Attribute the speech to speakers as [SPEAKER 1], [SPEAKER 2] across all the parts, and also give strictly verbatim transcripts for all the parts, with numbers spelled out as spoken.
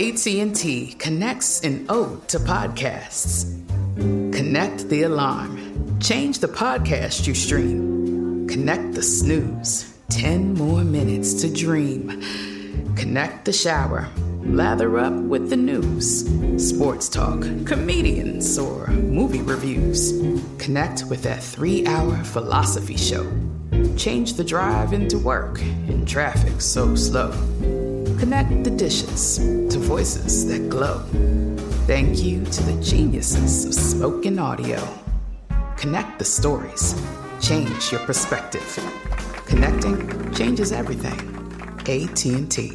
[SPEAKER 1] A T and T connects an ode to podcasts. Connect the alarm. Change the podcast you stream. Connect the snooze. Ten more minutes to dream. Connect the shower. Lather up with the news. Sports talk, comedians, or movie reviews. Connect with that three-hour philosophy show. Change the drive into work in traffic so slow. Connect the dishes to voices that glow. Thank you to the geniuses of spoken audio. Connect the stories. Change your perspective. Connecting changes everything. A T and T.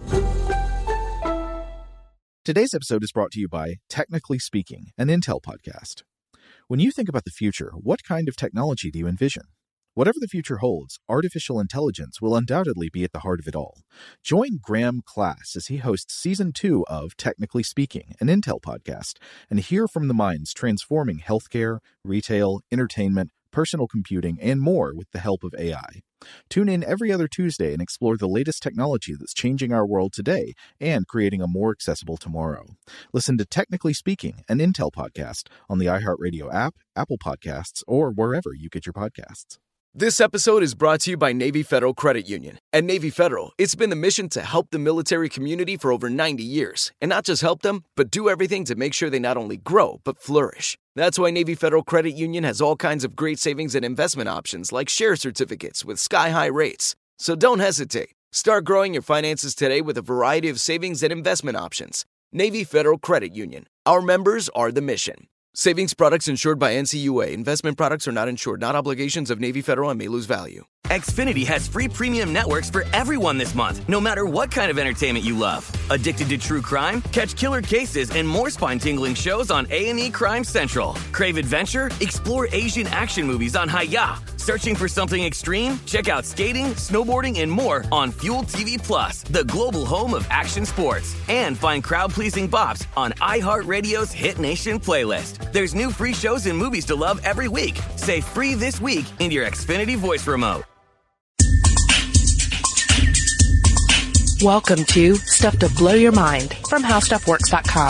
[SPEAKER 2] Today's episode is brought to you by Technically Speaking, an Intel podcast. When you think about the future, what kind of technology do you envision? Whatever the future holds, artificial intelligence will undoubtedly be at the heart of it all. Join Graham Class as he hosts Season two of Technically Speaking, an Intel podcast, and hear from the minds transforming healthcare, retail, entertainment, personal computing, and more with the help of A I. Tune in every other Tuesday and explore the latest technology that's changing our world today and creating a more accessible tomorrow. Listen to Technically Speaking, an Intel podcast on the iHeartRadio app, Apple Podcasts, or wherever you get your podcasts.
[SPEAKER 3] This episode is brought to you by Navy Federal Credit Union. At Navy Federal, it's been the mission to help the military community for over ninety years. And not just help them, but do everything to make sure they not only grow, but flourish. That's why Navy Federal Credit Union has all kinds of great savings and investment options like share certificates with sky-high rates. So don't hesitate. Start growing your finances today with a variety of savings and investment options. Navy Federal Credit Union. Our members are the mission. Savings products insured by N C U A. Investment products are not insured, not obligations of Navy Federal and may lose value.
[SPEAKER 4] Xfinity has free premium networks for everyone this month, no matter what kind of entertainment you love. Addicted to true crime? Catch killer cases and more spine-tingling shows on A and E Crime Central. Crave adventure? Explore Asian action movies on Hi-Ya. Searching for something extreme? Check out skating, snowboarding, and more on Fuel T V Plus, the global home of action sports. And find crowd-pleasing bops on iHeartRadio's Hit Nation playlist. There's new free shows and movies to love every week. Say free this week in your Xfinity voice remote.
[SPEAKER 5] Welcome to Stuff to Blow Your Mind from How Stuff Works dot com.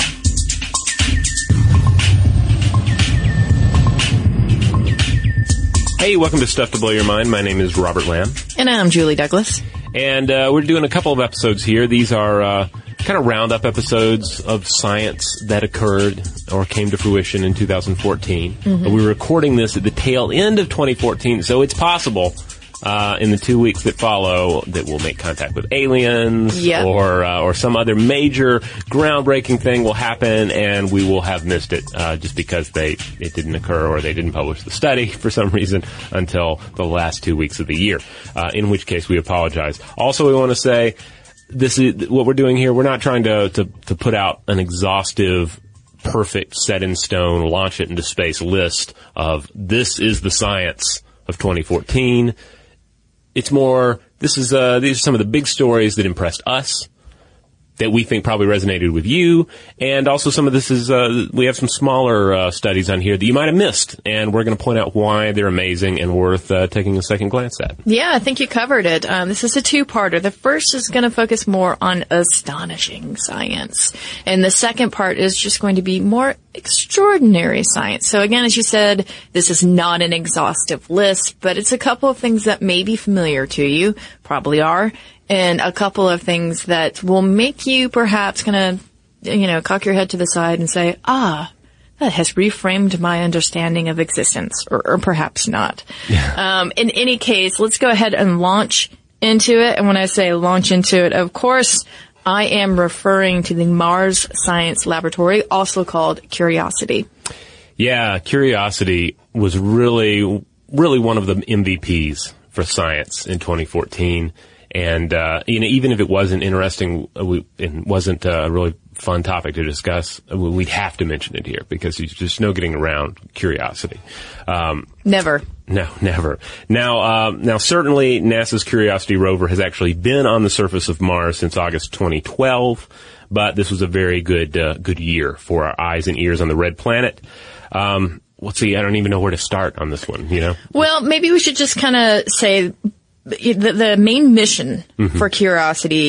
[SPEAKER 6] Hey, welcome to Stuff to Blow Your Mind. My name is Robert Lamb.
[SPEAKER 5] And I'm Julie Douglas.
[SPEAKER 6] And uh, we're doing a couple of episodes here. These are uh, kind of roundup episodes of science that occurred or came to fruition in two thousand fourteen. Mm-hmm. We're recording this at the tail end of twenty fourteen, so it's possible Uh, in the two weeks that follow that we'll make contact with aliens
[SPEAKER 5] yep.
[SPEAKER 6] or uh, or some other major groundbreaking thing will happen and we will have missed it uh, just because they it didn't occur or they didn't publish the study for some reason until the last two weeks of the year, uh, in which case we apologize. Also, we want to say this is what we're doing here. We're not trying to, to, to put out an exhaustive, perfect, set in stone, launch it into space list of this is the science of twenty fourteen. It's more, this is, uh, these are some of the big stories that impressed us, that we think probably resonated with you, and also some of this is, uh, we have some smaller, uh, studies on here that you might have missed, and we're going to point out why they're amazing and worth, uh, taking a second glance at.
[SPEAKER 5] Yeah, I think you covered it. Um, this is a two-parter. The first is going to focus more on astonishing science, and the second part is just going to be more extraordinary science. So again, as you said, this is not an exhaustive list, but it's a couple of things that may be familiar to you, probably are, and a couple of things that will make you perhaps kind of, you know, cock your head to the side and say, ah, that has reframed my understanding of existence, or, or perhaps not. Yeah. Um, in any case, let's go ahead and launch into it. And when I say launch into it, of course, I am referring to the Mars Science Laboratory, also called Curiosity.
[SPEAKER 6] Yeah, Curiosity was really, really one of the M V Ps for science in twenty fourteen. And, uh, you know, even if it wasn't interesting, uh, we, it wasn't a really fun topic to discuss, we'd have to mention it here because there's just no getting around Curiosity. Um,
[SPEAKER 5] never.
[SPEAKER 6] No, never. Now, uh, now certainly NASA's Curiosity rover has actually been on the surface of Mars since August twenty twelve, but this was a very good, uh, good year for our eyes and ears on the red planet. Um, let's see, I don't even know where to start on this one, you know?
[SPEAKER 5] Well, maybe we should just kind of say the, the main mission mm-hmm. for Curiosity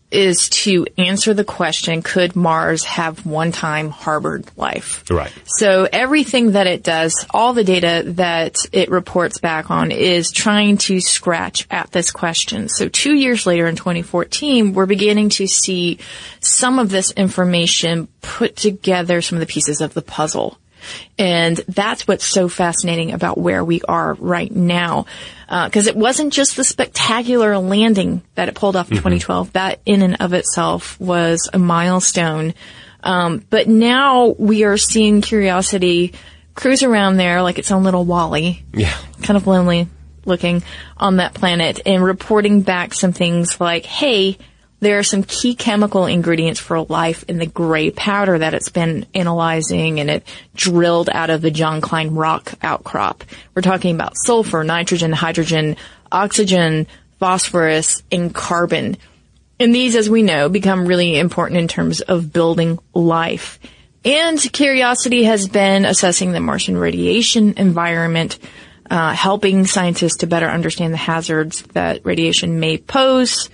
[SPEAKER 5] is to answer the question, could Mars have one time harbored life?
[SPEAKER 6] Right.
[SPEAKER 5] So everything that it does, all the data that it reports back on is trying to scratch at this question. So two years later in twenty fourteen, we're beginning to see some of this information put together, some of the pieces of the puzzle. And that's what's so fascinating about where we are right now. Because uh, it wasn't just the spectacular landing that it pulled off in mm-hmm. twenty twelve. That in and of itself was a milestone. Um, but now we are seeing Curiosity cruise around there like its own little Wall-E.
[SPEAKER 6] Yeah.
[SPEAKER 5] Kind of lonely looking on that planet and reporting back some things like, hey, there are some key chemical ingredients for life in the gray powder that it's been analyzing, and it drilled out of the John Klein rock outcrop. We're talking about sulfur, nitrogen, hydrogen, oxygen, phosphorus, and carbon. And these, as we know, become really important in terms of building life. And Curiosity has been assessing the Martian radiation environment, uh, helping scientists to better understand the hazards that radiation may pose.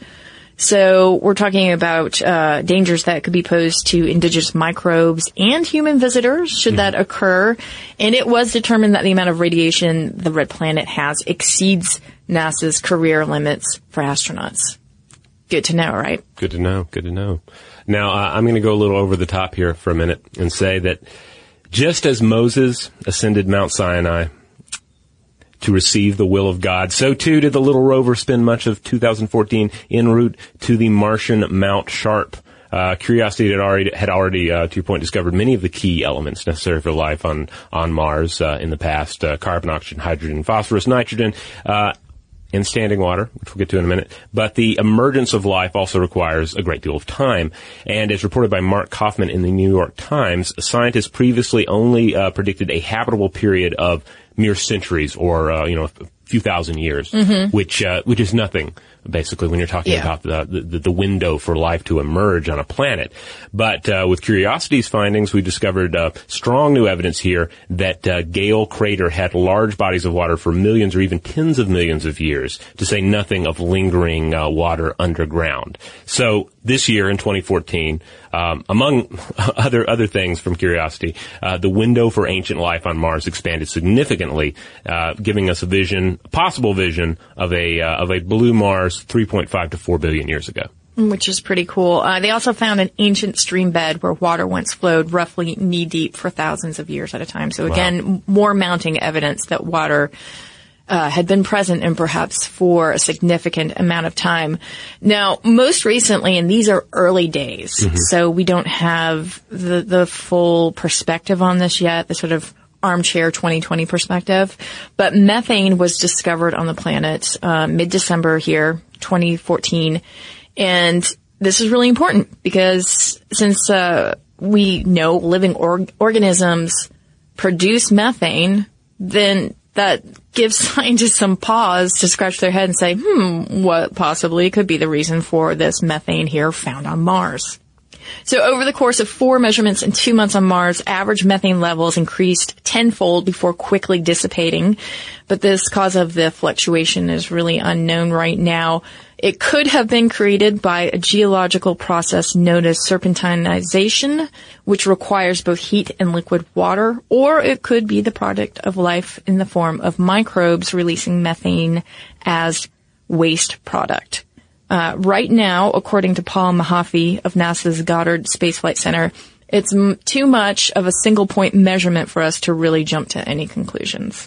[SPEAKER 5] So we're talking about uh dangers that could be posed to indigenous microbes and human visitors should that occur. And it was determined that the amount of radiation the red planet has exceeds NASA's career limits for astronauts. Good to know, right?
[SPEAKER 6] Good to know. Good to know. Now, uh, I'm going to go a little over the top here for a minute and say that just as Moses ascended Mount Sinai to receive the will of God, so too did the little rover spend much of two thousand fourteen en route to the Martian Mount Sharp. Uh, Curiosity had already, had already uh, to your point, discovered many of the key elements necessary for life on, on Mars uh, in the past, uh, carbon, oxygen, hydrogen, phosphorus, nitrogen, uh, and standing water, which we'll get to in a minute. But the emergence of life also requires a great deal of time. And as reported by Mark Kaufman in the New York Times, scientists previously only uh, predicted a habitable period of mere centuries or, uh, you know, a few thousand years, mm-hmm. which, uh, which is nothing, basically, when you're talking yeah. about the, the, the window for life to emerge on a planet. But, uh, with Curiosity's findings, we discovered, uh, strong new evidence here that, uh, Gale Crater had large bodies of water for millions or even tens of millions of years, to say nothing of lingering, uh, water underground. So, this year in twenty fourteen, um, among other other things from Curiosity, uh, the window for ancient life on Mars expanded significantly, uh, giving us a vision, a possible vision of a uh, of a blue Mars three point five to four billion years ago.
[SPEAKER 5] Which is pretty cool. Uh, they also found an ancient stream bed where water once flowed roughly knee deep for thousands of years at a time. So again, wow. more mounting evidence that water Uh, had been present and perhaps for a significant amount of time. Now, most recently, and these are early days, mm-hmm. so we don't have the, the full perspective on this yet, the sort of armchair twenty twenty perspective, but methane was discovered on the planet uh, mid-December here, twenty fourteen, and this is really important because since uh, we know living org- organisms produce methane, then that gives scientists some pause to scratch their head and say, hmm, what possibly could be the reason for this methane here found on Mars? So over the course of four measurements and two months on Mars, average methane levels increased tenfold before quickly dissipating. But this cause of the fluctuation is really unknown right now. It could have been created by a geological process known as serpentinization, which requires both heat and liquid water, or it could be the product of life in the form of microbes releasing methane as waste product. Uh, right now, according to Paul Mahaffey of NASA's Goddard Space Flight Center, it's m- too much of a single point measurement for us to really jump to any conclusions.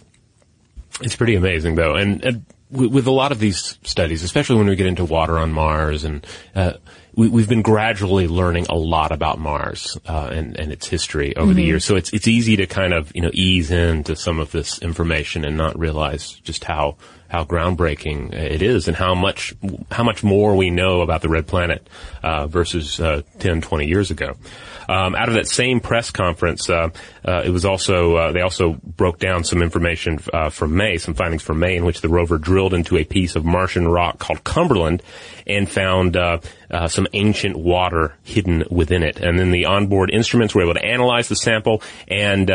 [SPEAKER 6] It's pretty amazing, though. And, and with a lot of these studies, especially when we get into water on Mars, and uh, we, we've been gradually learning a lot about Mars uh, and, and its history over mm-hmm. the years. So it's it's easy to kind of you know ease into some of this information and not realize just how how groundbreaking it is and how much how much more we know about the red planet uh, versus uh, ten, twenty years ago. Um, out of that same press conference, uh, uh, it was also, uh, they also broke down some information, uh, from May, some findings from May in which the rover drilled into a piece of Martian rock called Cumberland and found, uh, uh, some ancient water hidden within it. And then the onboard instruments were able to analyze the sample and, uh,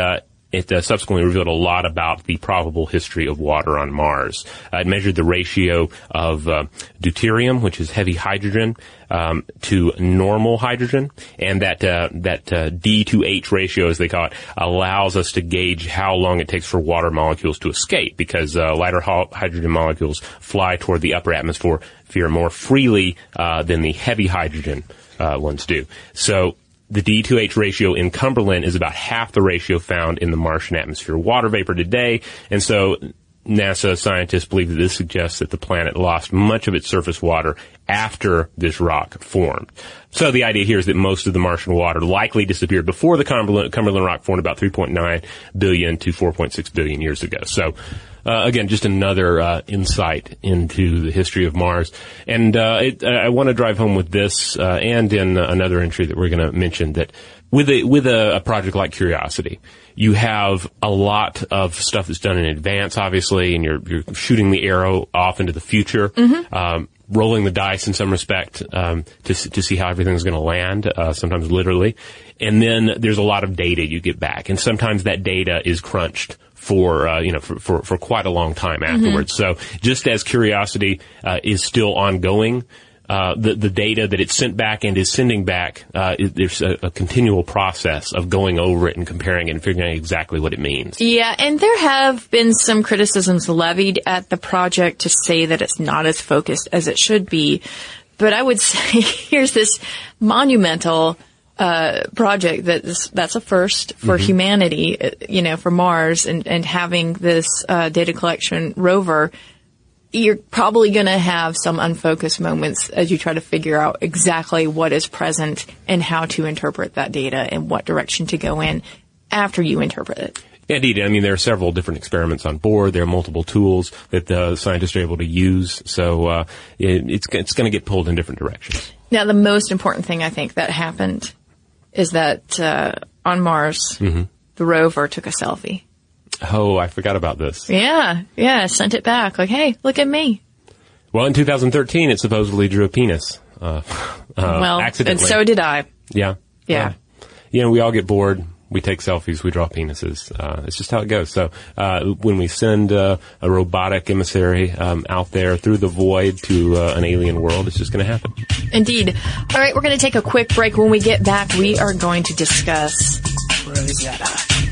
[SPEAKER 6] it uh, subsequently revealed a lot about the probable history of water on Mars. Uh, it measured the ratio of uh, deuterium, which is heavy hydrogen, um, to normal hydrogen, and that uh, that uh, D to H ratio, as they call it, allows us to gauge how long it takes for water molecules to escape, because uh, lighter ho- hydrogen molecules fly toward the upper atmosphere more freely uh, than the heavy hydrogen uh, ones do. So the D to H ratio in Cumberland is about half the ratio found in the Martian atmosphere water vapor today. And so NASA scientists believe that this suggests that the planet lost much of its surface water after this rock formed. So the idea here is that most of the Martian water likely disappeared before the Cumberland, Cumberland rock formed about three point nine billion to four point six billion years ago. So Uh, again, just another uh, insight into the history of Mars. And uh, it, I want to drive home with this uh, and in another entry that we're going to mention, that with a with a, a project like Curiosity, you have a lot of stuff that's done in advance, obviously, and you're you're shooting the arrow off into the future, mm-hmm. um, rolling the dice in some respect um, to to see how everything's going to land, uh, sometimes literally. And then there's a lot of data you get back, and sometimes that data is crunched for, uh, you know, for, for, for quite a long time afterwards. Mm-hmm. So just as Curiosity, uh, is still ongoing, uh, the, the data that it's sent back and is sending back, uh, is, there's a, a continual process of going over it and comparing it and figuring out exactly what it means.
[SPEAKER 5] Yeah, and there have been some criticisms levied at the project to say that it's not as focused as it should be. But I would say here's this monumental Uh, project that is, that's a first for mm-hmm. humanity, you know, for Mars, and, and having this uh, data collection rover, you're probably going to have some unfocused moments as you try to figure out exactly what is present and how to interpret that data and what direction to go in after you interpret it.
[SPEAKER 6] Indeed. I mean, there are several different experiments on board. There are multiple tools that the scientists are able to use. So uh, it, it's, it's going to get pulled in different directions.
[SPEAKER 5] Now, the most important thing I think that happened is that uh, on Mars, mm-hmm. the rover took a selfie.
[SPEAKER 6] Oh, I forgot about this.
[SPEAKER 5] Yeah, yeah, sent it back. Like, hey, look at me.
[SPEAKER 6] Well, in two thousand thirteen, it supposedly drew a penis. Uh, uh,
[SPEAKER 5] well,
[SPEAKER 6] accidentally.
[SPEAKER 5] And so did I.
[SPEAKER 6] Yeah.
[SPEAKER 5] Yeah.
[SPEAKER 6] Uh, you know, we all get bored. We take selfies. We draw penises. Uh, it's just how it goes. So uh, when we send uh, a robotic emissary um, out there through the void to uh, an alien world, it's just going to happen.
[SPEAKER 5] Indeed. All right, we're going to take a quick break. When we get back, we are going to discuss Rosetta.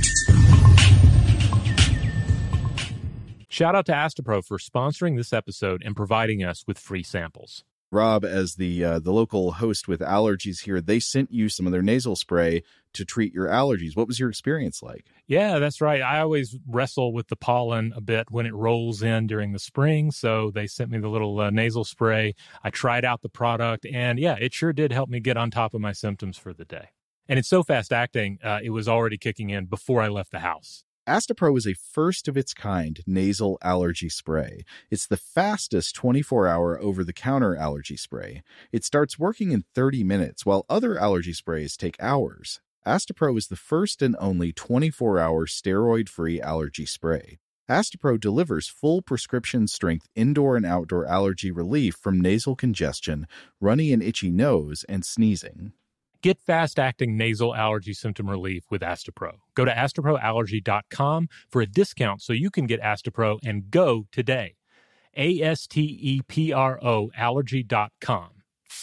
[SPEAKER 7] Shout out to Astepro for sponsoring this episode and providing us with free samples.
[SPEAKER 2] Rob, as the uh, the local host with allergies here, they sent you some of their nasal spray to treat your allergies. What was your experience like?
[SPEAKER 7] Yeah, that's right. I always wrestle with the pollen a bit when it rolls in during the spring, so they sent me the little uh, nasal spray. I tried out the product, and yeah, it sure did help me get on top of my symptoms for the day. And it's so fast-acting, uh, it was already kicking in before I left the house.
[SPEAKER 2] Astepro is a first-of-its-kind nasal allergy spray. It's the fastest twenty-four hour over-the-counter allergy spray. It starts working in thirty minutes, while other allergy sprays take hours. Astepro is the first and only twenty-four hour steroid-free allergy spray. Astepro delivers full prescription-strength indoor and outdoor allergy relief from nasal congestion, runny and itchy nose, and sneezing.
[SPEAKER 7] Get fast-acting nasal allergy symptom relief with Astepro. Go to astepro allergy dot com for a discount so you can get Astepro and go today. A S T E P R O allergy dot com.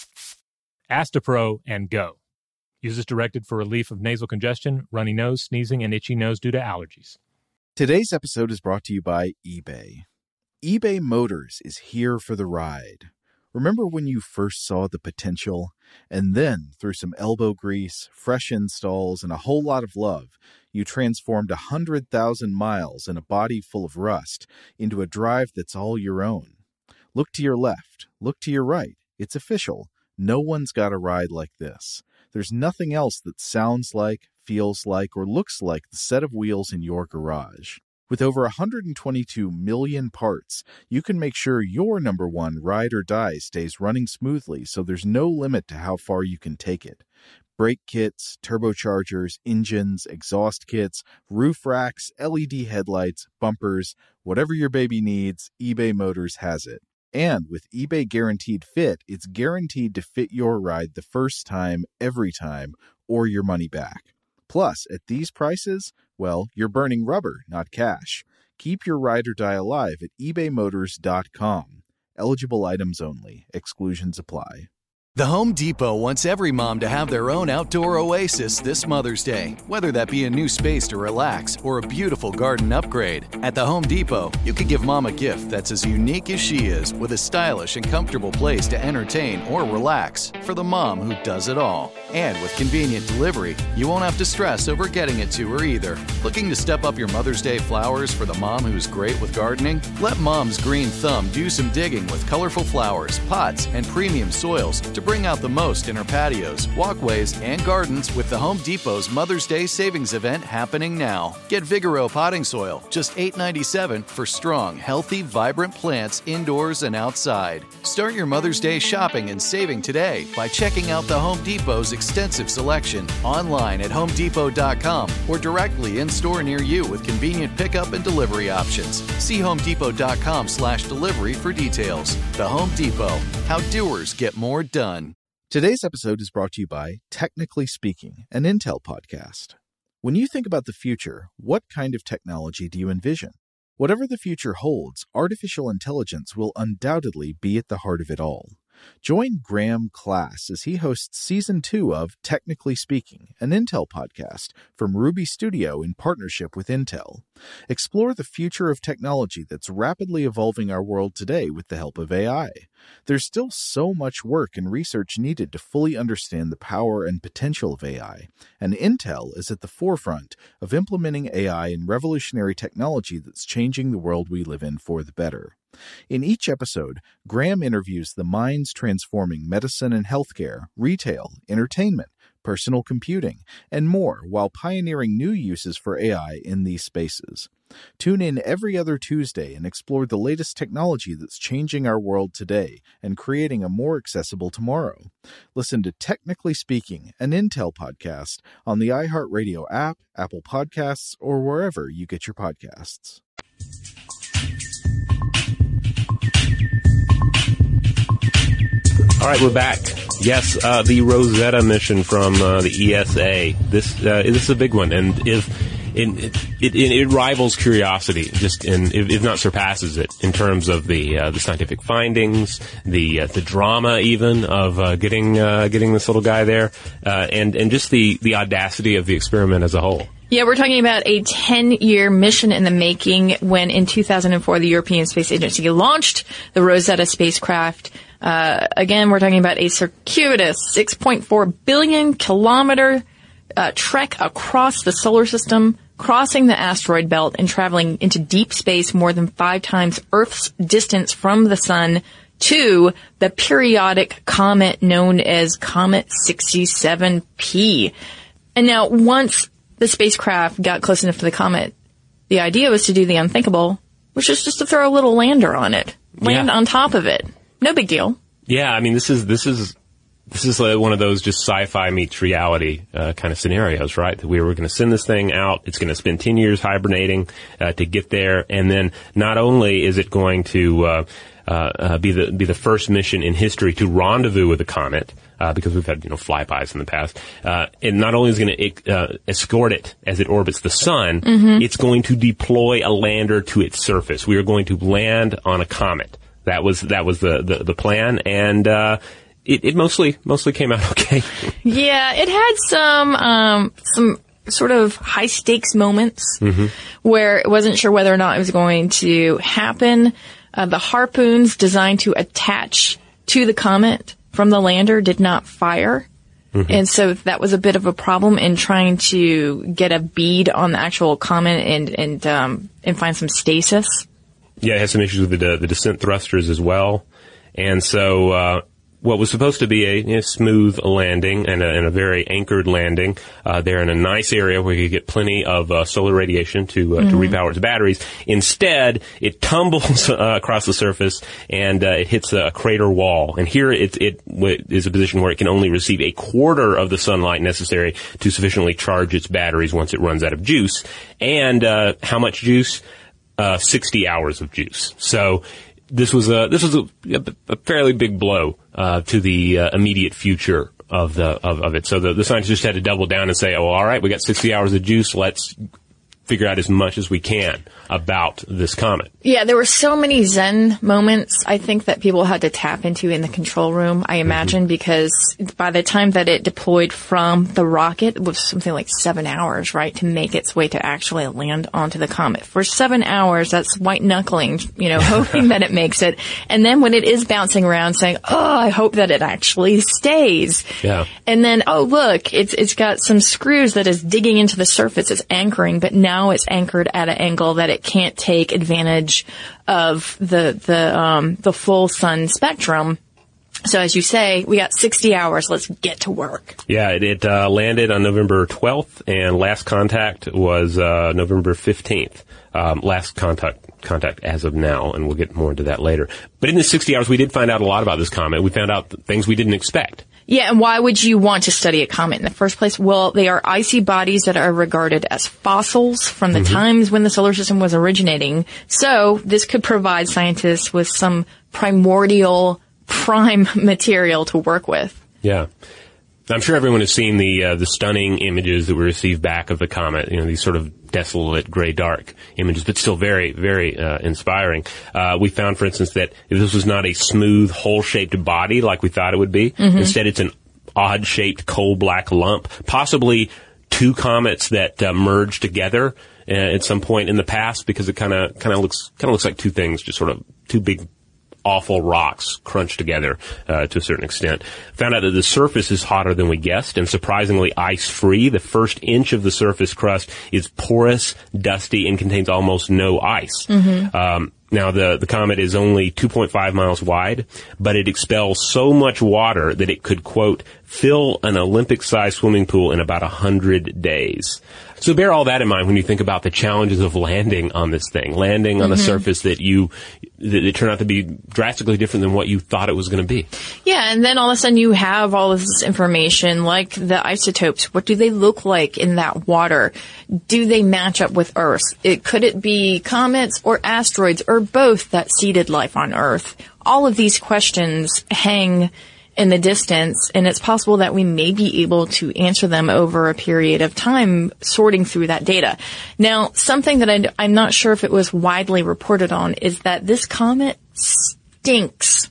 [SPEAKER 7] Astepro and go. Use as directed for relief of nasal congestion, runny nose, sneezing, and itchy nose due to allergies.
[SPEAKER 2] Today's episode is brought to you by eBay. eBay Motors is here for the ride. Remember when you first saw the potential? And then, through some elbow grease, fresh installs, and a whole lot of love, you transformed one hundred thousand miles and a body full of rust into a drive that's all your own. Look to your left. Look to your right. It's official. No one's got a ride like this. There's nothing else that sounds like, feels like, or looks like the set of wheels in your garage. With over one hundred twenty-two million parts, you can make sure your number one ride or die stays running smoothly, so there's no limit to how far you can take it. Brake kits, turbochargers, engines, exhaust kits, roof racks, L E D headlights, bumpers, whatever your baby needs, eBay Motors has it. And with eBay Guaranteed Fit, it's guaranteed to fit your ride the first time, every time, or your money back. Plus, at these prices, Well, you're burning rubber, not cash. Keep your ride or die alive at ebay motors dot com. Eligible items only. Exclusions apply.
[SPEAKER 8] The Home Depot wants every mom to have their own outdoor oasis this Mother's Day, whether that be a new space to relax or a beautiful garden upgrade. At the Home Depot, you could give mom a gift that's as unique as she is, with a stylish and comfortable place to entertain or relax for the mom who does it all. And with convenient delivery, you won't have to stress over getting it to her either. Looking to step up your Mother's Day flowers for the mom who's great with gardening? Let Mom's green thumb do some digging with colorful flowers, pots, and premium soils to bring out the most in her patios, walkways, and gardens with the Home Depot's Mother's Day Savings Event happening now. Get Vigoro potting soil, just eight dollars and ninety-seven cents for strong, healthy, vibrant plants indoors and outside. Start your Mother's Day shopping and saving today by checking out the Home Depot's extensive selection online at home depot dot com or directly in store near you with convenient pickup and delivery options. See home depot dot com slash delivery for details. The Home Depot, how doers get more done.
[SPEAKER 2] Today's episode is brought to you by Technically Speaking, an Intel podcast. When you think about the future, what kind of technology do you envision? Whatever the future holds, artificial intelligence will undoubtedly be at the heart of it all. Join Graham Class as he hosts Season two of Technically Speaking, an Intel podcast from Ruby Studio in partnership with Intel. Explore the future of technology that's rapidly evolving our world today with the help of A I. There's still so much work and research needed to fully understand the power and potential of A I, and Intel is at the forefront of implementing A I in revolutionary technology that's changing the world we live in for the better. In each episode, Graham interviews the minds transforming medicine and healthcare, retail, entertainment, personal computing, and more while pioneering new uses for A I in these spaces. Tune in every other Tuesday and explore the latest technology that's changing our world today and creating a more accessible tomorrow. Listen to Technically Speaking, an Intel podcast on the iHeartRadio app, Apple Podcasts, or wherever you get your podcasts.
[SPEAKER 6] All right, we're back. Yes, uh, the Rosetta mission from uh, the E S A. This uh, this is a big one, and if it, it, it, it rivals curiosity, just in, if, if not surpasses it, in terms of the uh, the scientific findings, the uh, the drama even of uh, getting uh, getting this little guy there, uh, and and just the the audacity of the experiment as a whole.
[SPEAKER 5] Yeah, we're talking about a ten-year mission in the making when in two thousand four the European Space Agency launched the Rosetta spacecraft. Uh, again, we're talking about a circuitous six point four billion kilometer uh, trek across the solar system, crossing the asteroid belt and traveling into deep space more than five times Earth's distance from the sun to the periodic comet known as Comet sixty-seven P. And now, once the spacecraft got close enough to the comet, the idea was to do the unthinkable, which is just to throw a little lander on it, land
[SPEAKER 6] yeah.
[SPEAKER 5] on top of it. No big deal.
[SPEAKER 6] Yeah, I mean, this is this is this is like one of those just sci-fi meets reality uh, kind of scenarios, right? That we were going to send this thing out. It's going to spend ten years hibernating uh, to get there, and then not only is it going to uh, uh, uh, be the be the first mission in history to rendezvous with a comet. Uh, because we've had, you know, flybys in the past. Uh, and not only is it going to uh, escort it as it orbits the sun, mm-hmm. it's going to deploy a lander to its surface. We are going to land on a comet. That was that was the the, the plan, and uh, it, it mostly mostly came out okay.
[SPEAKER 5] Yeah, it had some um, some sort of high stakes moments mm-hmm. where it wasn't sure whether or not it was going to happen. Uh, the harpoons designed to attach to the comet from the lander did not fire. Mm-hmm. And so that was a bit of a problem in trying to get a bead on the actual comet and, and, um, and find some stasis.
[SPEAKER 6] Yeah, it had some issues with the, the descent thrusters as well. And so, uh, what was supposed to be a you know, smooth landing and a, and a very anchored landing, uh, there in a nice area where you could get plenty of uh, solar radiation to uh, mm-hmm. to repower its batteries. Instead, it tumbles uh, across the surface and uh, it hits a crater wall. And here it, it w- is a position where it can only receive a quarter of the sunlight necessary to sufficiently charge its batteries once it runs out of juice. And uh, how much juice? Uh, sixty hours of juice. So this was a this was a, a fairly big blow uh, to the uh, immediate future of the of, of it. So the, the scientists just had to double down and say, "Oh, all right, we got sixty hours of juice. Let's figure out as much as we can about this comet.
[SPEAKER 5] Yeah, there were so many Zen moments, I think, that people had to tap into in the control room, I imagine, mm-hmm. because by the time that it deployed from the rocket, it was something like seven hours, right, to make its way to actually land onto the comet. For seven hours, that's white-knuckling, you know, hoping that it makes it. And then when it is bouncing around saying, oh, I hope that it actually stays.
[SPEAKER 6] Yeah.
[SPEAKER 5] And then, oh, look, it's it's got some screws that is digging into the surface. It's anchoring, but now it's anchored at an angle that it can't take advantage of the the um the full sun spectrum. So as you say, we got sixty hours. Let's get to work.
[SPEAKER 6] Yeah, it, it uh, landed on November twelfth, and last contact was uh, November fifteenth. Um, last contact contact as of now, and we'll get more into that later. But in the sixty hours, we did find out a lot about this comet. We found out things we didn't expect.
[SPEAKER 5] Yeah, and why would you want to study a comet in the first place? Well, they are icy bodies that are regarded as fossils from the mm-hmm. times when the solar system was originating. So this could provide scientists with some primordial prime material to work with.
[SPEAKER 6] Yeah. I'm sure everyone has seen the uh, the stunning images that we received back of the comet, you know, these sort of desolate, gray, dark images, but still very, very uh, inspiring. Uh, we found, for instance, that this was not a smooth, hole-shaped body like we thought it would be. Mm-hmm. Instead, it's an odd-shaped, coal-black lump, possibly two comets that uh, merged together uh, at some point in the past, because it kind of kind of looks kind of looks like two things, just sort of two big awful rocks crunched together uh, to a certain extent. Found out that the surface is hotter than we guessed, and surprisingly ice-free. The first inch of the surface crust is porous, dusty, and contains almost no ice. Mm-hmm. Um, now, the, the comet is only two point five miles wide, but it expels so much water that it could, quote, fill an Olympic-sized swimming pool in about one hundred days. So bear all that in mind when you think about the challenges of landing on this thing, landing on mm-hmm. a surface that you, that it turned out to be drastically different than what you thought it was going to be.
[SPEAKER 5] Yeah, and then all of a sudden you have all of this information, like the isotopes. What do they look like in that water? Do they match up with Earth? It, could it be comets or asteroids or both that seeded life on Earth? All of these questions hang in the distance, and it's possible that we may be able to answer them over a period of time sorting through that data. Now, something that I, I'm not sure if it was widely reported on is that this comet stinks.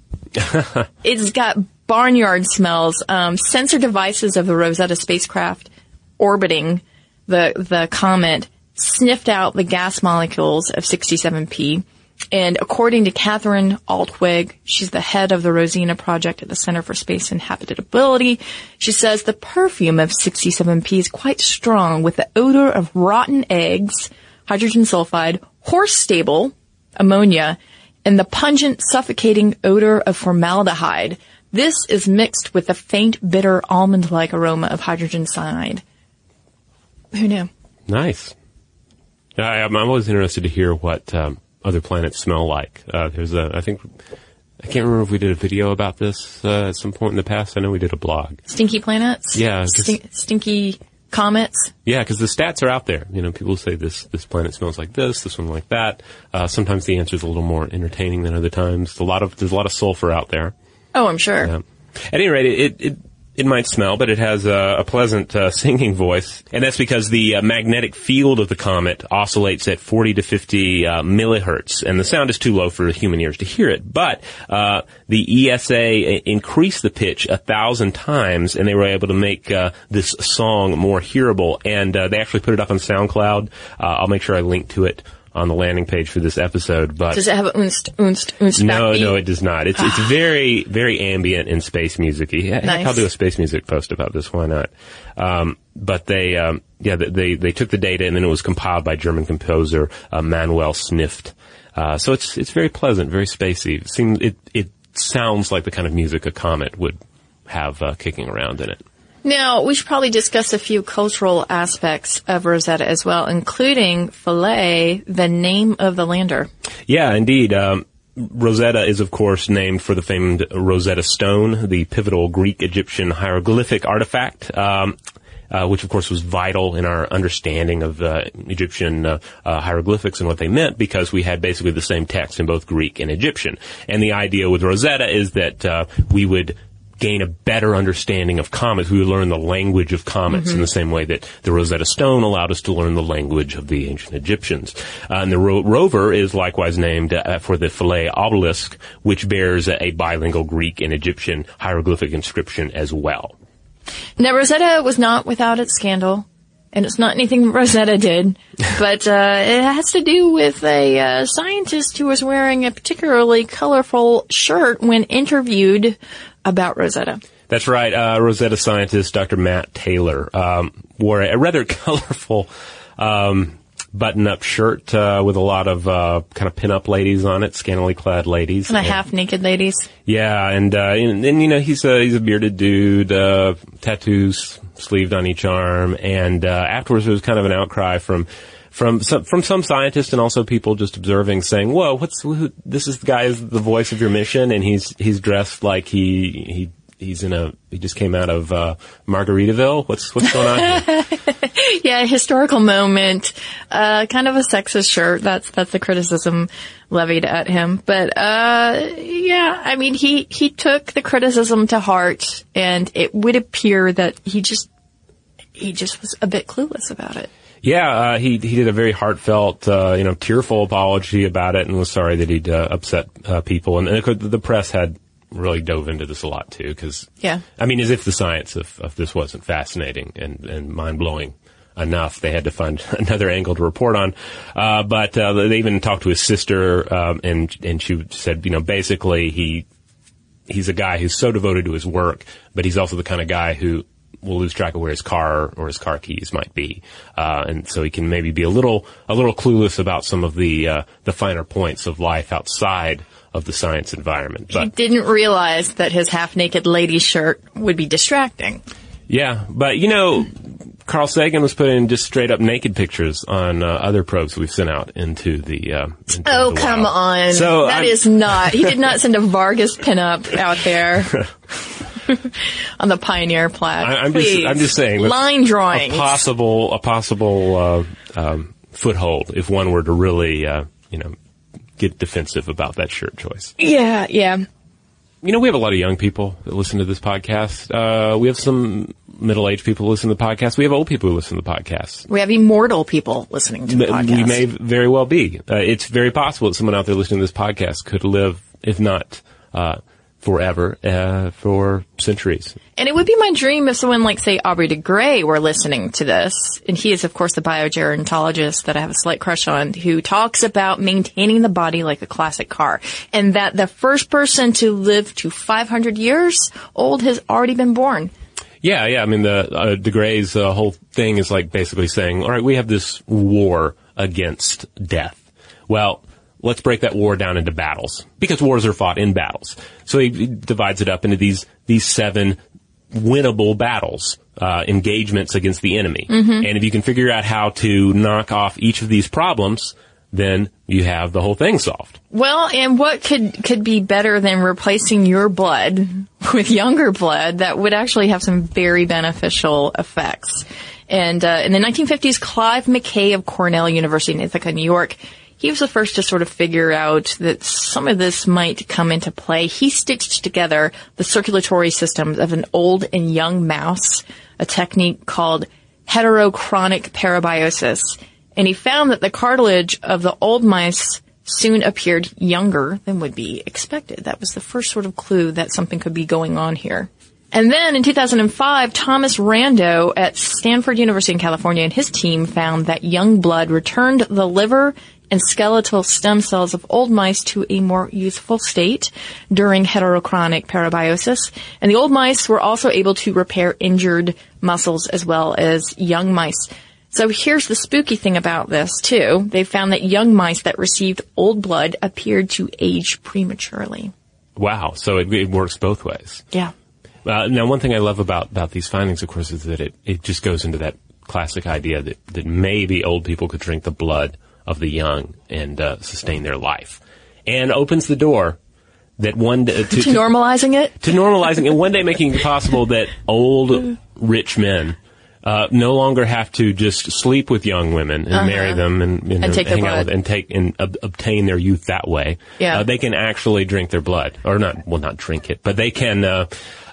[SPEAKER 5] It's got barnyard smells. Um, sensor devices of the Rosetta spacecraft orbiting the, the comet sniffed out the gas molecules of sixty-seven P. And according to Catherine Altwig, she's the head of the Rosina Project at the Center for Space and Habitability, she says the perfume of sixty-seven P is quite strong with the odor of rotten eggs, hydrogen sulfide, horse stable, ammonia, and the pungent, suffocating odor of formaldehyde. This is mixed with the faint, bitter, almond-like aroma of hydrogen cyanide. Who knew?
[SPEAKER 6] Nice. I, I'm always interested to hear what um, other planets smell like. Uh, there's a, I think, I can't remember if we did a video about this uh, at some point in the past. I know we did a blog.
[SPEAKER 5] Stinky planets?
[SPEAKER 6] Yeah.
[SPEAKER 5] Stink, stinky comets?
[SPEAKER 6] Yeah, because the stats are out there. You know, people say this this planet smells like this, this one like that. Uh, sometimes the answer is a little more entertaining than other times. A lot of there's a lot of sulfur out there.
[SPEAKER 5] Oh, I'm sure.
[SPEAKER 6] Yeah. At any rate, it it it might smell, but it has a, a pleasant uh, singing voice, and that's because the uh, magnetic field of the comet oscillates at forty to fifty uh, millihertz, and the sound is too low for human ears to hear it. But uh, the E S A increased the pitch a thousand times, and they were able to make uh, this song more hearable. And uh, they actually put it up on SoundCloud. Uh, I'll make sure I link to it on the landing page for this episode. But
[SPEAKER 5] does it have a unst, unst, unst
[SPEAKER 6] No,
[SPEAKER 5] backbeat?
[SPEAKER 6] no, it does not. It's it's very, very ambient and space music-y. Heck,
[SPEAKER 5] nice.
[SPEAKER 6] I'll do a space music post about this. Why not? Um, but they, um, yeah, they they took the data and then it was compiled by German composer uh, Manuel Snift. Uh, so it's it's very pleasant, very spacey. It seems it it sounds like the kind of music a comet would have uh, kicking around in it.
[SPEAKER 5] Now, we should probably discuss a few cultural aspects of Rosetta as well, including Philae, the name of the lander.
[SPEAKER 6] Yeah, indeed. Um, Rosetta is, of course, named for the famed Rosetta Stone, the pivotal Greek-Egyptian hieroglyphic artifact, um, uh, which, of course, was vital in our understanding of uh, Egyptian uh, uh, hieroglyphics and what they meant, because we had basically the same text in both Greek and Egyptian. And the idea with Rosetta is that uh, we would gain a better understanding of comets. We would learn the language of comets mm-hmm. in the same way that the Rosetta Stone allowed us to learn the language of the ancient Egyptians. Uh, and the ro- rover is likewise named uh, for the Philae obelisk, which bears a, a bilingual Greek and Egyptian hieroglyphic inscription as well.
[SPEAKER 5] Now, Rosetta was not without its scandal. And it's not anything Rosetta did, but uh, it has to do with a uh, scientist who was wearing a particularly colorful shirt when interviewed about Rosetta.
[SPEAKER 6] That's right. Uh, Rosetta scientist Doctor Matt Taylor um, wore a rather colorful um, button-up shirt uh, with a lot of uh, kind of pin-up ladies on it, scantily clad ladies.
[SPEAKER 5] And, and half-naked ladies.
[SPEAKER 6] Yeah, and, uh, and, and, you know, he's a, he's a bearded dude, uh, tattoos sleeved on each arm, and uh, afterwards there was kind of an outcry from from some from some scientists and also people just observing, saying, "Whoa, what's who, this is the guy is the voice of your mission, and he's he's dressed like he he he's in a he just came out of uh, Margaritaville. What's what's going on here?"
[SPEAKER 5] Yeah, a historical moment, uh, kind of a sexist shirt. That's that's the criticism levied at him. But uh, yeah, I mean, he he took the criticism to heart, and it would appear that he just he just was a bit clueless about it.
[SPEAKER 6] Yeah, uh, he he did a very heartfelt, uh, you know, tearful apology about it, and was sorry that he'd uh, upset uh, people. And, and the press had really dove into this a lot too, because
[SPEAKER 5] yeah,
[SPEAKER 6] I mean, as if the science of, of this wasn't fascinating and, and mind blowing enough, they had to find another angle to report on. Uh, but uh, they even talked to his sister, um, and and she said, you know, basically he he's a guy who's so devoted to his work, but he's also the kind of guy who will lose track of where his car or his car keys might be, uh, and so he can maybe be a little a little clueless about some of the uh, the finer points of life outside of the science environment. But
[SPEAKER 5] he didn't realize that his half-naked lady shirt would be distracting.
[SPEAKER 6] Yeah, but you know, Carl Sagan was putting just straight up naked pictures on uh, other probes we've sent out into the. Uh, into
[SPEAKER 5] oh
[SPEAKER 6] the
[SPEAKER 5] come
[SPEAKER 6] wild.
[SPEAKER 5] on!
[SPEAKER 6] So
[SPEAKER 5] that
[SPEAKER 6] I'm,
[SPEAKER 5] is not. He did not send a Vargas pinup out there on the Pioneer plaque.
[SPEAKER 6] I, I'm
[SPEAKER 5] Please.
[SPEAKER 6] just. I'm just saying.
[SPEAKER 5] Line drawing.
[SPEAKER 6] A possible. A possible uh, um, foothold if one were to really, uh, you know, get defensive about that shirt choice.
[SPEAKER 5] Yeah. Yeah.
[SPEAKER 6] You know, we have a lot of young people that listen to this podcast. Uh, we have some middle-aged people who listen to the podcast. We have old people who listen to the podcast.
[SPEAKER 5] We have immortal people listening to the podcast.
[SPEAKER 6] We may very well be. Uh, it's very possible that someone out there listening to this podcast could live, if not uh, forever, uh, for centuries.
[SPEAKER 5] And it would be my dream if someone like, say, Aubrey de Grey were listening to this. And he is, of course, the biogerontologist that I have a slight crush on, who talks about maintaining the body like a classic car. And that the first person to live to five hundred years old has already been born.
[SPEAKER 6] Yeah, yeah. I mean, the uh, de Grey's uh, whole thing is like basically saying, all right, we have this war against death. Well, let's break that war down into battles, because wars are fought in battles. So he, he divides it up into these these seven winnable battles, uh, engagements against the enemy. Mm-hmm. And if you can figure out how to knock off each of these problems, then you have the whole thing solved.
[SPEAKER 5] Well, and what could could be better than replacing your blood with younger blood that would actually have some very beneficial effects? And uh, in the nineteen fifties, Clive McKay of Cornell University in Ithaca, New York, he was the first to sort of figure out that some of this might come into play. He stitched together the circulatory systems of an old and young mouse, a technique called heterochronic parabiosis. And he found that the cartilage of the old mice soon appeared younger than would be expected. That was the first sort of clue that something could be going on here. And then in two thousand five, Thomas Rando at Stanford University in California and his team found that young blood returned the liver and skeletal stem cells of old mice to a more youthful state during heterochronic parabiosis. And the old mice were also able to repair injured muscles as well as young mice. So here's the spooky thing about this, too. They found that young mice that received old blood appeared to age prematurely.
[SPEAKER 6] Wow. So it, it works both ways.
[SPEAKER 5] Yeah.
[SPEAKER 6] Uh, now, one thing I love about, about these findings, of course, is that it, it just goes into that classic idea that, that maybe old people could drink the blood of the young and uh, sustain their life, and opens the door that one day to,
[SPEAKER 5] to normalizing it,
[SPEAKER 6] to normalizing, and one day making it possible that old rich men uh, no longer have to just sleep with young women and
[SPEAKER 5] uh-huh.
[SPEAKER 6] marry them and, and,
[SPEAKER 5] and take
[SPEAKER 6] hang
[SPEAKER 5] their
[SPEAKER 6] out
[SPEAKER 5] blood.
[SPEAKER 6] with, and take and ob- obtain their youth that way.
[SPEAKER 5] Yeah,
[SPEAKER 6] uh, they can actually drink their blood, or not. Well, not drink it, but they can. Uh,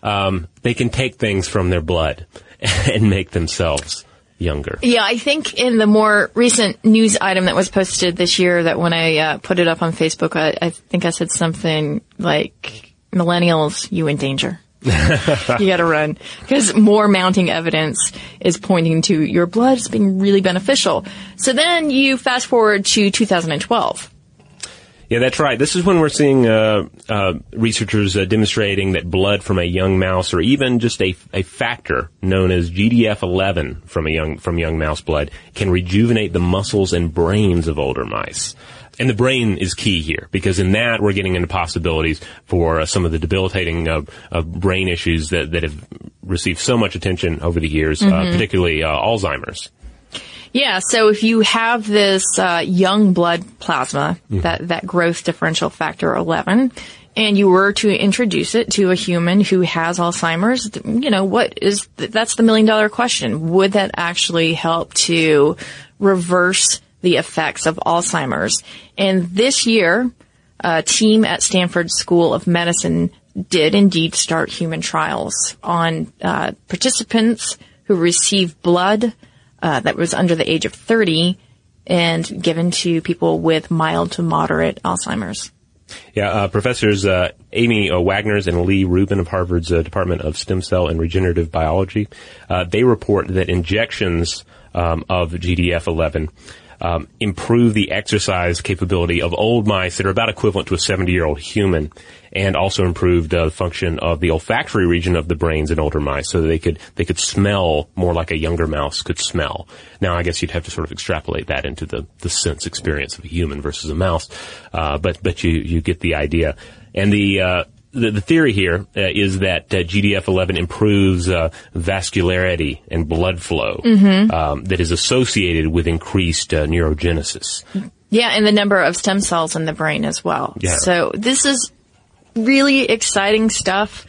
[SPEAKER 6] um, they can take things from their blood and make themselves younger.
[SPEAKER 5] Yeah, I think in the more recent news item that was posted this year, that when I uh, put it up on Facebook, I, I think I said something like, millennials, you in danger. You gotta run. Because more mounting evidence is pointing to your blood as being really beneficial. So then you fast forward to two thousand twelve.
[SPEAKER 6] Yeah, that's right. This is when we're seeing uh, uh, researchers uh, demonstrating that blood from a young mouse, or even just a, a factor known as G D F eleven from a young from young mouse blood, can rejuvenate the muscles and brains of older mice. And the brain is key here, because in that we're getting into possibilities for uh, some of the debilitating uh, uh, brain issues that, that have received so much attention over the years, mm-hmm. uh, particularly uh, Alzheimer's.
[SPEAKER 5] Yeah, so if you have this uh, young blood plasma, mm-hmm. that, that growth differential factor eleven, and you were to introduce it to a human who has Alzheimer's, you know, what is, that's the million dollar question. Would that actually help to reverse the effects of Alzheimer's? And this year, a team at Stanford School of Medicine did indeed start human trials on uh, participants who received blood Uh, that was under the age of thirty and given to people with mild to moderate Alzheimer's.
[SPEAKER 6] Yeah, uh, professors uh, Amy uh, Wagners and Lee Rubin of Harvard's uh, Department of Stem Cell and Regenerative Biology, uh, they report that injections um, of G D F eleven um, improve the exercise capability of old mice that are about equivalent to a seventy-year-old human, and also improved the uh, function of the olfactory region of the brains in older mice, so that they could they could smell more like a younger mouse could smell. Now, I guess you'd have to sort of extrapolate that into the, the sense experience of a human versus a mouse, uh, but but you you get the idea. And the uh, the, the theory here uh, is that uh, G D F eleven improves uh, vascularity and blood flow mm-hmm. um, that is associated with increased uh, neurogenesis.
[SPEAKER 5] Yeah, and the number of stem cells in the brain as well.
[SPEAKER 6] Yeah.
[SPEAKER 5] So this is really exciting stuff.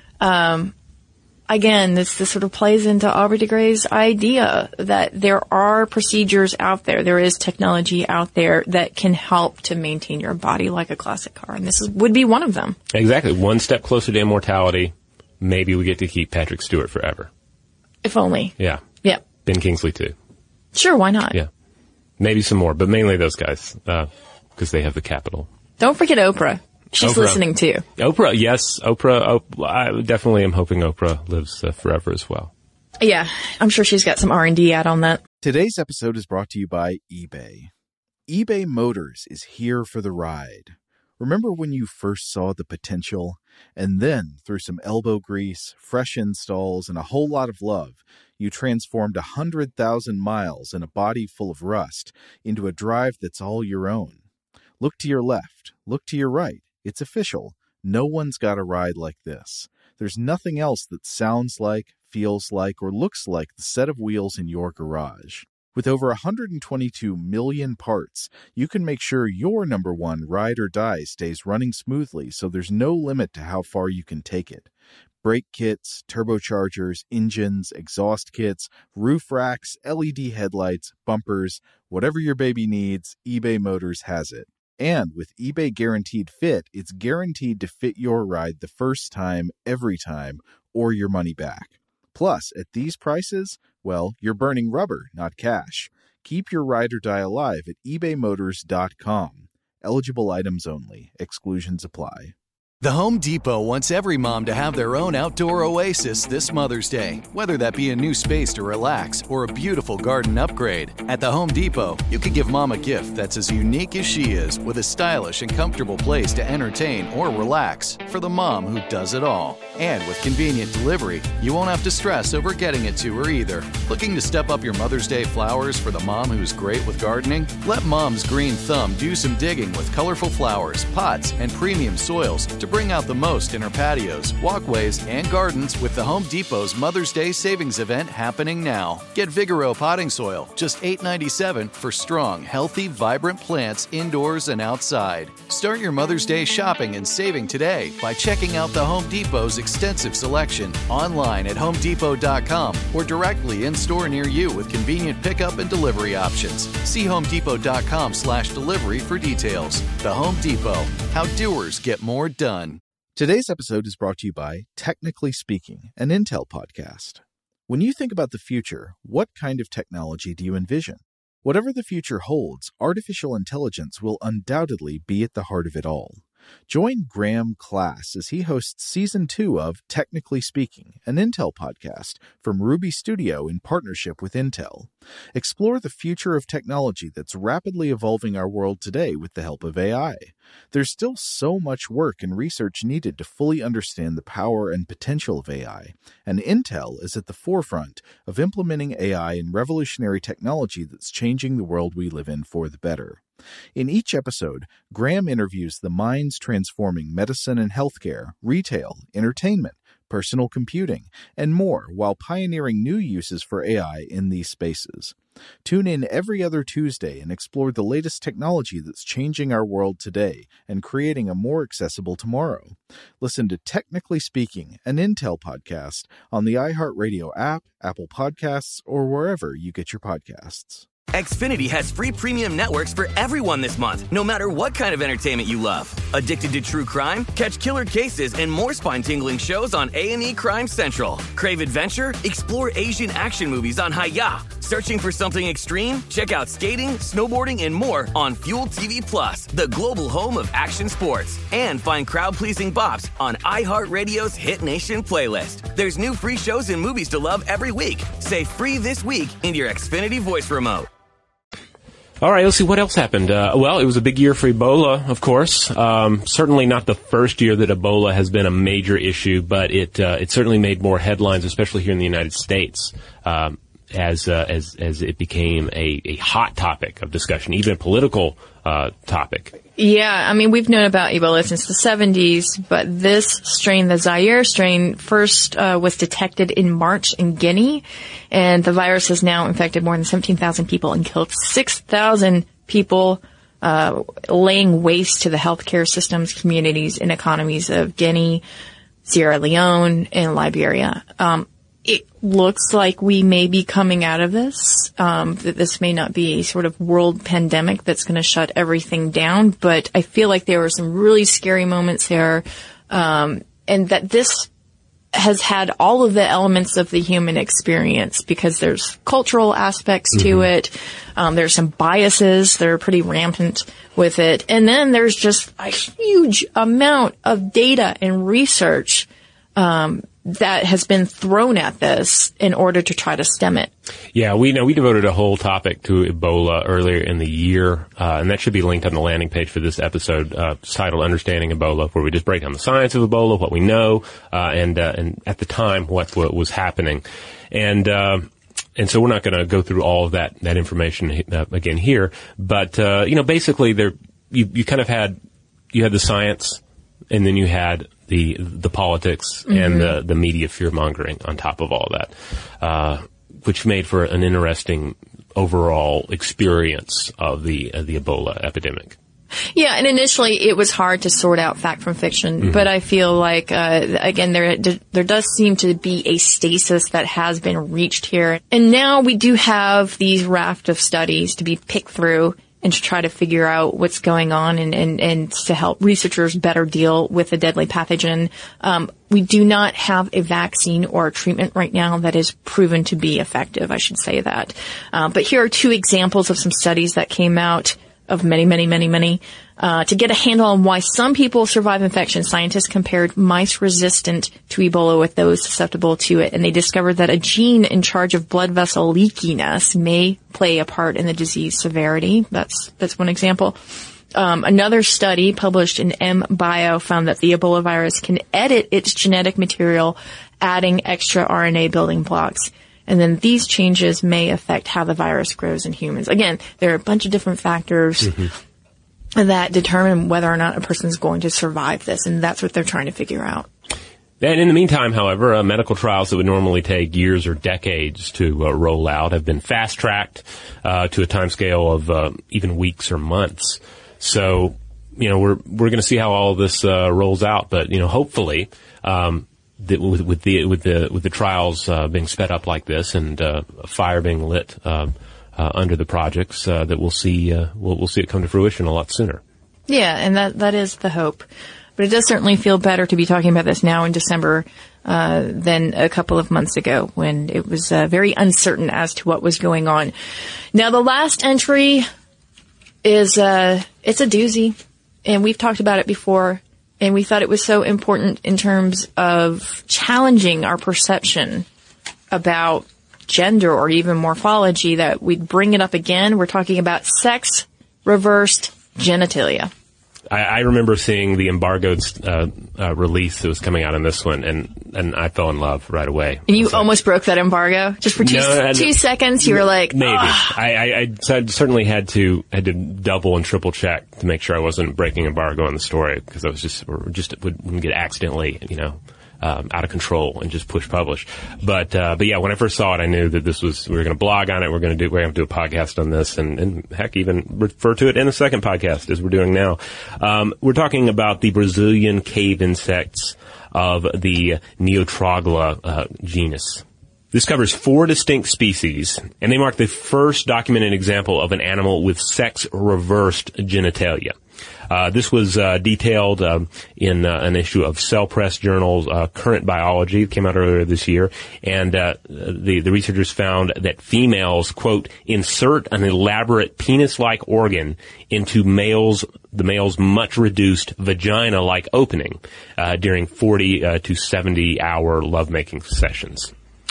[SPEAKER 5] Um, again, this, this sort of plays into Aubrey de Grey's idea that there are procedures out there, there is technology out there that can help to maintain your body like a classic car, and this is, would be one of them.
[SPEAKER 6] Exactly. One step closer to immortality. Maybe we get to keep Patrick Stewart forever.
[SPEAKER 5] If only.
[SPEAKER 6] Yeah.
[SPEAKER 5] Yeah.
[SPEAKER 6] Ben Kingsley, too.
[SPEAKER 5] Sure, why not?
[SPEAKER 6] Yeah. Maybe some more, but mainly those guys, because uh, they have the capital.
[SPEAKER 5] Don't forget Oprah. She's
[SPEAKER 6] Oprah.
[SPEAKER 5] listening too.
[SPEAKER 6] Oprah, yes. Oprah, Oprah, I definitely am hoping Oprah lives uh, forever as well.
[SPEAKER 5] Yeah, I'm sure she's got some R and D out on that.
[SPEAKER 2] Today's episode is brought to you by eBay. eBay Motors is here for the ride. Remember when you first saw the potential? And then, through some elbow grease, fresh installs, and a whole lot of love, you transformed one hundred thousand miles and a body full of rust into a drive that's all your own. Look to your left. Look to your right. It's official. No one's got a ride like this. There's nothing else that sounds like, feels like, or looks like the set of wheels in your garage. With over one hundred twenty-two million parts, you can make sure your number one ride or die stays running smoothly, so there's no limit to how far you can take it. Brake kits, turbochargers, engines, exhaust kits, roof racks, L E D headlights, bumpers, whatever your baby needs, eBay Motors has it. And with eBay Guaranteed Fit, it's guaranteed to fit your ride the first time, every time, or your money back. Plus, at these prices, well, you're burning rubber, not cash. Keep your ride or die alive at ebay motors dot com. Eligible items only. Exclusions apply.
[SPEAKER 8] The Home Depot wants every mom to have their own outdoor oasis this Mother's Day, whether that be a new space to relax or a beautiful garden upgrade. At the Home Depot, you could give mom a gift that's as unique as she is, with a stylish and comfortable place to entertain or relax for the mom who does it all. And with convenient delivery, you won't have to stress over getting it to her either. Looking to step up your Mother's Day flowers for the mom who's great with gardening? Let Mom's green thumb do some digging with colorful flowers, pots, and premium soils to bring out the most in her patios, walkways, and gardens with the Home Depot's Mother's Day Savings Event happening now. Get Vigoro potting soil, just eight dollars and ninety-seven cents for strong, healthy, vibrant plants indoors and outside. Start your Mother's Day shopping and saving today by checking out the Home Depot's extensive selection online at home depot dot com or directly in-store near you with convenient pickup and delivery options. See home depot dot com slash delivery for details. The Home Depot, how doers get more done.
[SPEAKER 2] Today's episode is brought to you by Technically Speaking, an Intel podcast. When you think about the future, what kind of technology do you envision? Whatever the future holds, artificial intelligence will undoubtedly be at the heart of it all. Join Graham Class as he hosts Season two of Technically Speaking, an Intel podcast from Ruby Studio in partnership with Intel. Explore the future of technology that's rapidly evolving our world today with the help of A I. There's still so much work and research needed to fully understand the power and potential of A I, and Intel is at the forefront of implementing A I in revolutionary technology that's changing the world we live in for the better. In each episode, Graham interviews the minds transforming medicine and healthcare, retail, entertainment, personal computing, and more while pioneering new uses for A I in these spaces. Tune in every other Tuesday and explore the latest technology that's changing our world today and creating a more accessible tomorrow. Listen to Technically Speaking, an Intel podcast on the iHeartRadio app, Apple Podcasts, or wherever you get your podcasts.
[SPEAKER 4] Xfinity has free premium networks for everyone this month, no matter what kind of entertainment you love. Addicted to true crime? Catch killer cases and more spine-tingling shows on A and E Crime Central. Crave adventure? Explore Asian action movies on Hi-Ya. Searching for something extreme? Check out skating, snowboarding, and more on Fuel T V Plus, the global home of action sports. And find crowd-pleasing bops on iHeartRadio's Hit Nation playlist. There's new free shows and movies to love every week. Say free this week in your Xfinity voice remote.
[SPEAKER 6] All right, let's see what else happened. Uh, well, it was a big year for Ebola, of course. Um, certainly not the first year that Ebola has been a major issue, but it uh, it certainly made more headlines, especially here in the United States, um, as uh, as as it became a, a hot topic of discussion, even a political uh, topic.
[SPEAKER 5] Yeah, I mean, we've known about Ebola since the seventies, but this strain, the Zaire strain, first uh, was detected in March in Guinea, and the virus has now infected more than seventeen thousand people and killed six thousand people, uh, laying waste to the healthcare systems, communities, and economies of Guinea, Sierra Leone, and Liberia. Um, it looks like we may be coming out of this, um, that this may not be a sort of world pandemic that's going to shut everything down, but I feel like there were some really scary moments there, um, and that this has had all of the elements of the human experience because there's cultural aspects to mm-hmm. it. Um, there's some biases that are pretty rampant with it. And then there's just a huge amount of data and research, um, that has been thrown at this in order to try to stem it.
[SPEAKER 6] Yeah, we know we devoted a whole topic to Ebola earlier in the year, uh, and that should be linked on the landing page for this episode. Uh, it's titled "Understanding Ebola," where we just break down the science of Ebola, what we know, uh, and uh, and at the time what, what was happening, and uh, and so we're not going to go through all of that that information uh, again here, but uh, you know, basically there you you kind of had you had the science, and then you had the the politics mm-hmm. and the, the media fear-mongering on top of all that, uh, which made for an interesting overall experience of the of the Ebola epidemic.
[SPEAKER 5] Yeah, and initially it was hard to sort out fact from fiction, mm-hmm. but I feel like, uh, again, there there does seem to be a stasis that has been reached here. And now we do have these raft of studies to be picked through and to try to figure out what's going on and, and, and to help researchers better deal with the deadly pathogen. Um, we do not have a vaccine or a treatment right now that is proven to be effective, I should say that. Um, but here are two examples of some studies that came out of many, many, many, many. Uh, to get a handle on why some people survive infection, scientists compared mice resistant to Ebola with those susceptible to it, and they discovered that a gene in charge of blood vessel leakiness may play a part in the disease severity. That's that's one example. Um, another study published in MBio found that the Ebola virus can edit its genetic material, adding extra R N A building blocks. And then these changes may affect how the virus grows in humans. Again, there are a bunch of different factors mm-hmm. that determine whether or not a person is going to survive this, and that's what they're trying to figure out.
[SPEAKER 6] And in the meantime, however, uh, medical trials that would normally take years or decades to uh, roll out have been fast-tracked uh, to a timescale of uh, even weeks or months. So, you know, we're we're going to see how all of this uh, rolls out, but you know, hopefully. Um, That with, with the with the with the trials uh, being sped up like this and uh, a fire being lit uh, uh, under the projects, uh, that we'll see uh, we'll, we'll see it come to fruition a lot sooner.
[SPEAKER 5] Yeah, and that that is the hope. But it does certainly feel better to be talking about this now in December uh, than a couple of months ago when it was uh, very uncertain as to what was going on. Now, the last entry is uh, it's a doozy, and we've talked about it before, and we thought it was so important in terms of challenging our perception about gender or even morphology that we'd bring it up again. We're talking about sex-reversed genitalia.
[SPEAKER 6] I, I remember seeing the embargoed uh, uh, release that was coming out on this one, and, and I fell in love right away.
[SPEAKER 5] And you
[SPEAKER 6] so,
[SPEAKER 5] almost broke that embargo just for two,
[SPEAKER 6] no,
[SPEAKER 5] two seconds. You were like,
[SPEAKER 6] maybe.
[SPEAKER 5] oh.
[SPEAKER 6] I, I, I certainly had to had to double and triple check to make sure I wasn't breaking embargo on the story because I was just or just wouldn't get accidentally, you know. Um, out of control and just push publish. But, uh, but yeah, when I first saw it, I knew that this was, we were going to blog on it. We're going to do, we're going to do a podcast on this and, and heck, even refer to it in a second podcast as we're doing now. Um, we're talking about the Brazilian cave insects of the Neotrogla, uh, genus. This covers four distinct species, and they mark the first documented example of an animal with sex-reversed genitalia. Uh, this was uh, detailed um, in uh, an issue of Cell Press Journal's uh, Current Biology. It came out earlier this year, and uh, the, the researchers found that females, quote, insert an elaborate penis-like organ into males, the male's much-reduced vagina-like opening uh, during forty uh, to seventy hour lovemaking sessions.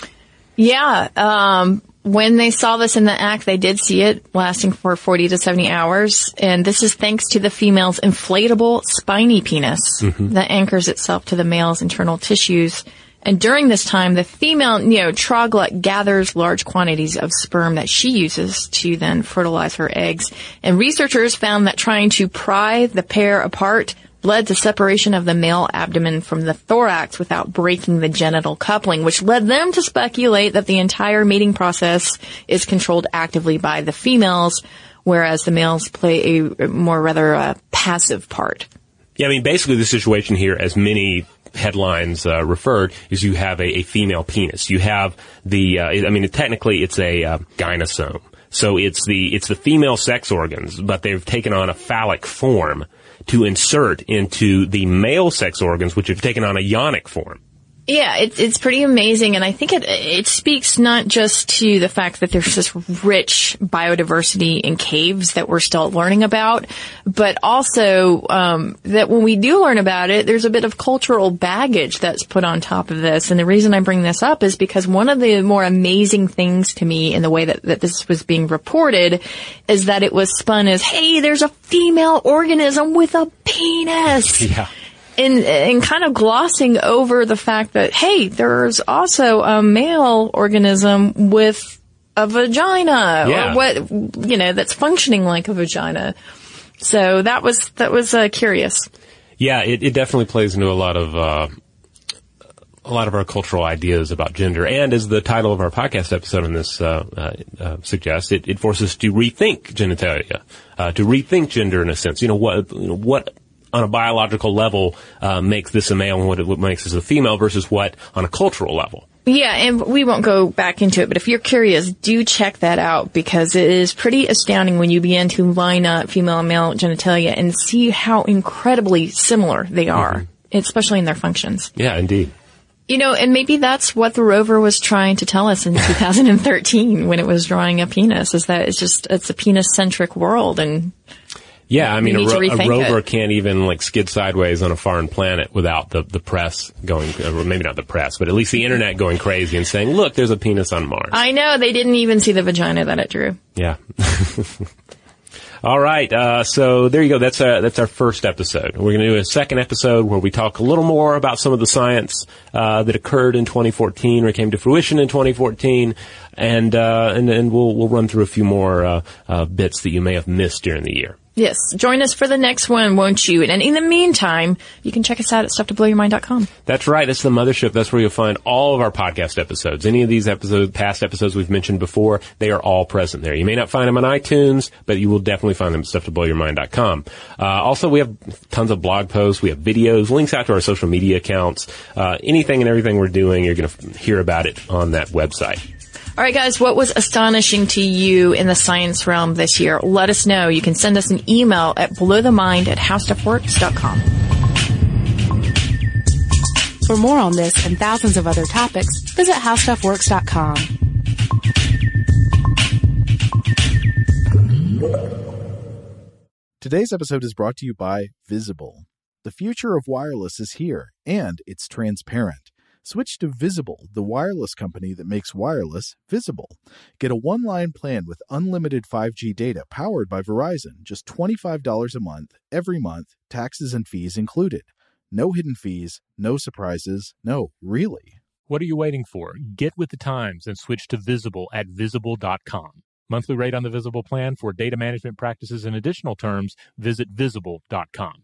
[SPEAKER 5] Yeah, um... when they saw this in the act, they did see it lasting for forty to seventy hours. And this is thanks to the female's inflatable spiny penis mm-hmm. that anchors itself to the male's internal tissues. And during this time, the female Neotrogla gathers large quantities of sperm that she uses to then fertilize her eggs. And researchers found that trying to pry the pair apart led to separation of the male abdomen from the thorax without breaking the genital coupling, which led them to speculate that the entire mating process is controlled actively by the females, whereas the males play a more rather uh, passive part.
[SPEAKER 6] Yeah, I mean, basically the situation here, as many headlines uh, referred, is you have a, a female penis. You have the, uh, I mean, technically it's a uh, gynosome. So it's the, it's the female sex organs, but they've taken on a phallic form to insert into the male sex organs, which have taken on a yonic form.
[SPEAKER 5] Yeah, it, it's pretty amazing, and I think it it speaks not just to the fact that there's this rich biodiversity in caves that we're still learning about, but also um, that when we do learn about it, there's a bit of cultural baggage that's put on top of this. And the reason I bring this up is because one of the more amazing things to me in the way that, that this was being reported is that it was spun as, hey, there's a female organism with a penis.
[SPEAKER 6] Yeah.
[SPEAKER 5] And, and kind of glossing over the fact that, hey, there's also a male organism with a vagina,
[SPEAKER 6] yeah.
[SPEAKER 5] or what, you know, that's functioning like a vagina. So that was, that was, uh, curious.
[SPEAKER 6] Yeah, it, it definitely plays into a lot of, uh, a lot of our cultural ideas about gender. And as the title of our podcast episode on this, uh, uh, uh suggests, it, it forces us to rethink genitalia, uh, to rethink gender in a sense. You know, what, you know, what, on a biological level, uh, makes this a male and what, what makes this a female versus what on a cultural level.
[SPEAKER 5] Yeah, and we won't go back into it, but if you're curious, do check that out because it is pretty astounding when you begin to line up female and male genitalia and see how incredibly similar they are, mm-hmm. especially in their functions.
[SPEAKER 6] Yeah, indeed.
[SPEAKER 5] You know, and maybe that's what the rover was trying to tell us in two thousand thirteen when it was drawing a penis, is that it's just, it's a penis-centric world and...
[SPEAKER 6] Yeah, I mean, a, ro- a rover
[SPEAKER 5] it.
[SPEAKER 6] can't even, like, skid sideways on a foreign planet without the, the press going, or maybe not the press, but at least the internet going crazy and saying, look, there's a penis on Mars.
[SPEAKER 5] I know, they didn't even see the vagina that it drew.
[SPEAKER 6] Yeah. All right, uh, so there you go. That's uh, that's our first episode. We're going to do a second episode where we talk a little more about some of the science uh, that occurred in twenty fourteen or came to fruition in twenty fourteen, and uh, and and we'll we'll run through a few more uh, uh, bits that you may have missed during the year.
[SPEAKER 5] Yes. Join us for the next one, won't you? And in the meantime, you can check us out at stuff to blow your mind dot com.
[SPEAKER 6] That's right. That's the mothership. That's where you'll find all of our podcast episodes. Any of these episodes, past episodes we've mentioned before, they are all present there. You may not find them on iTunes, but you will definitely find them at stuff to blow your mind dot com. Uh, also, we have tons of blog posts. We have videos, links out to our social media accounts. Uh, anything and everything we're doing, you're going to hear about it on that website.
[SPEAKER 5] All right, guys, what was astonishing to you in the science realm this year? Let us know. You can send us an email at blowthemind at howstuffworks dot com.
[SPEAKER 9] For more on this and thousands of other topics, visit how stuff works dot com.
[SPEAKER 2] Today's episode is brought to you by Visible. The future of wireless is here, and it's transparent. Switch to Visible, the wireless company that makes wireless visible. Get a one-line plan with unlimited five G data powered by Verizon, just twenty-five dollars a month, every month, taxes and fees included. No hidden fees, no surprises, no, really.
[SPEAKER 7] What are you waiting for? Get with the times and switch to Visible at visible dot com. Monthly rate on the Visible plan for data management practices and additional terms, visit visible dot com.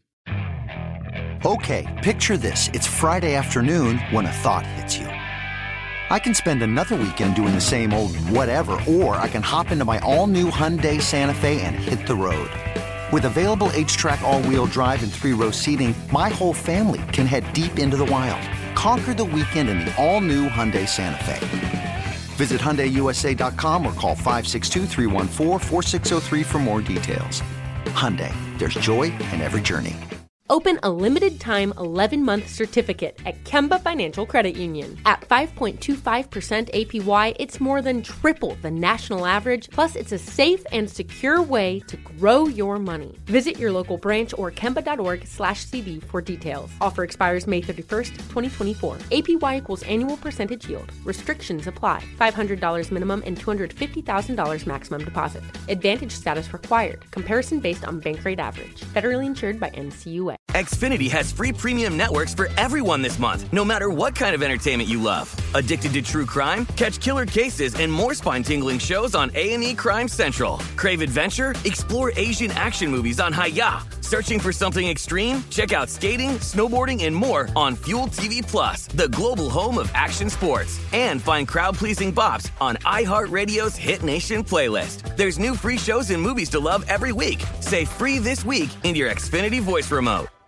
[SPEAKER 10] Okay, picture this. It's Friday afternoon when a thought hits you. I can spend another weekend doing the same old whatever, or I can hop into my all-new Hyundai Santa Fe and hit the road. With available H-Track all-wheel drive and three-row seating, my whole family can head deep into the wild. Conquer the weekend in the all-new Hyundai Santa Fe. Visit Hyundai U S A dot com or call five six two, three one four, four six zero three for more details. Hyundai, there's joy in every journey.
[SPEAKER 11] Open a limited-time eleven-month certificate at Kemba Financial Credit Union. At five point two five percent A P Y, it's more than triple the national average, plus it's a safe and secure way to grow your money. Visit your local branch or kemba.org slash CD for details. Offer expires May thirty-first, twenty twenty-four. A P Y equals annual percentage yield. Restrictions apply. five hundred dollars minimum and two hundred fifty thousand dollars maximum deposit. Advantage status required. Comparison based on bank rate average. Federally insured by N C U A.
[SPEAKER 4] Xfinity has free premium networks for everyone this month, no matter what kind of entertainment you love. Addicted to true crime? Catch killer cases and more spine-tingling shows on A and E Crime Central. Crave adventure? Explore Asian action movies on Hi-Ya. Searching for something extreme? Check out skating, snowboarding, and more on Fuel T V Plus, the global home of action sports. And find crowd-pleasing bops on iHeartRadio's Hit Nation playlist. There's new free shows and movies to love every week. Say free this week in your Xfinity voice remote.